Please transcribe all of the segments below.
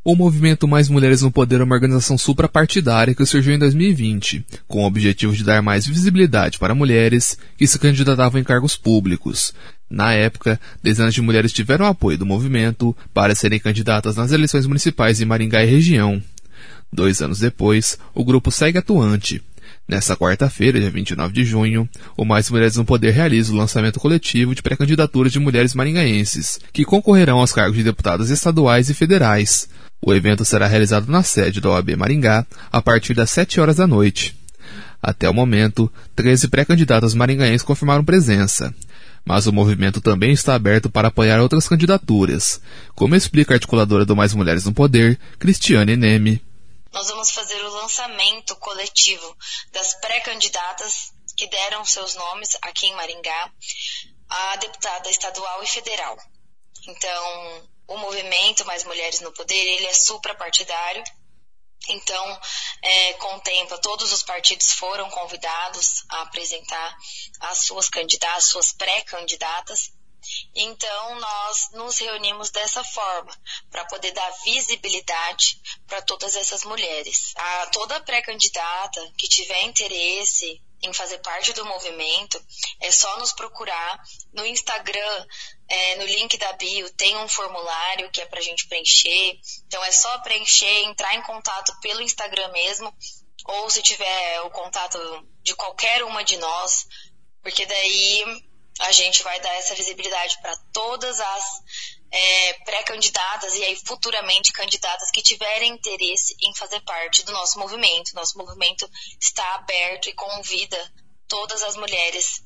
O movimento Mais Mulheres no Poder é uma organização suprapartidária que surgiu em 2020, com o objetivo de dar mais visibilidade para mulheres que se candidatavam em cargos públicos. Na época, dezenas de mulheres tiveram apoio do movimento para serem candidatas nas eleições municipais de Maringá e região. 2 anos depois, o grupo segue atuante. Nessa quarta-feira, dia 29 de junho, o Mais Mulheres no Poder realiza o lançamento coletivo de pré-candidaturas de mulheres maringaenses, que concorrerão aos cargos de deputadas estaduais e federais. O evento será realizado na sede da OAB Maringá, a partir das 7 horas da noite. Até o momento, 13 pré-candidatas maringaenses confirmaram presença. Mas o movimento também está aberto para apoiar outras candidaturas, como explica a articuladora do Mais Mulheres no Poder, Cristiane Neme. Nós vamos fazer o lançamento coletivo das pré-candidatas que deram seus nomes aqui em Maringá, a deputada estadual e federal. Então, o movimento Mais Mulheres no Poder, ele é suprapartidário. Então, contempla, todos os partidos foram convidados a apresentar as suas candidatas, suas pré-candidatas. Então, nós nos reunimos dessa forma, para poder dar visibilidade para todas essas mulheres. Toda pré-candidata que tiver interesse em fazer parte do movimento, é só nos procurar no Instagram, no link da bio, tem um formulário que é pra gente preencher. Então é só preencher, entrar em contato pelo Instagram mesmo, ou se tiver o contato de qualquer uma de nós, porque daí a gente vai dar essa visibilidade para todas as pré-candidatas e aí futuramente candidatas que tiverem interesse em fazer parte do nosso movimento. Nosso movimento está aberto e convida todas as mulheres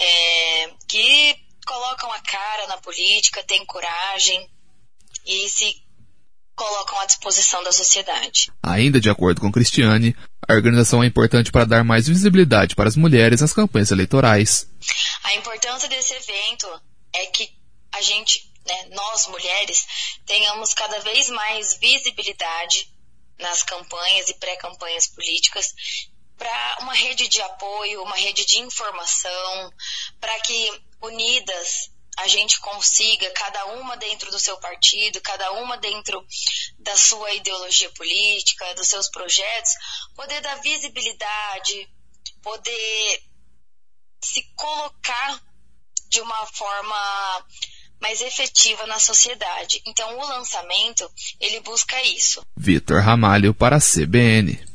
que colocam a cara na política, têm coragem e se colocam à disposição da sociedade. Ainda de acordo com Cristiane, a organização é importante para dar mais visibilidade para as mulheres nas campanhas eleitorais. A importância desse evento é que a gente, nós mulheres, tenhamos cada vez mais visibilidade nas campanhas e pré-campanhas políticas, para uma rede de apoio, uma rede de informação, para que unidas a gente consiga, cada uma dentro do seu partido, cada uma dentro da sua ideologia política, dos seus projetos, poder dar visibilidade, poder se colocar de uma forma mais efetiva na sociedade. Então, o lançamento, ele busca isso. Vitor Ramalho para a CBN.